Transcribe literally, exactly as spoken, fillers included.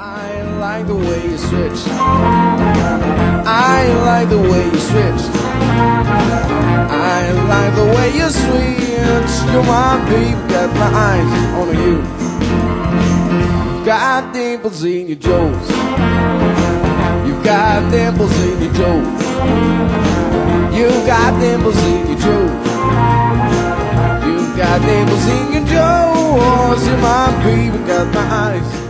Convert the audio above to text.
I like the way you switch. I like the way you switch. I like the way you switch. You're my baby, got my eyes on you. You've got dimples in your jaws. You've got dimples in your jaws. You've got dimples in your jaws. You've got dimples in your jaws. You're my baby, got my eyes